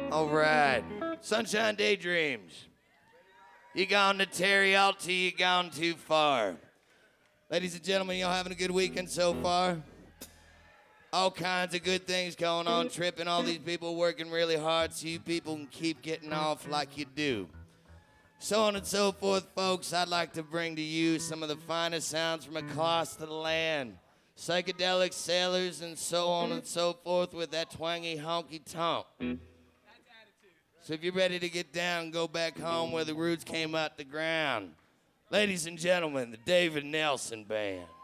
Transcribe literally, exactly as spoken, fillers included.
All right. Sunshine Daydreams. You gone to Terry Alta, you gone too far. Ladies and gentlemen, y'all having a good weekend so far? All kinds of good things going on, tripping, all these people working really hard so you people can keep getting off like you do. So on and so forth, folks, I'd like to bring to you some of the finest sounds from across the land. Psychedelic sailors and so on and so forth with that twangy honky-tonk. So if you're ready to get down, go back home where the roots came out the ground. Ladies and gentlemen, the David Nelson Band.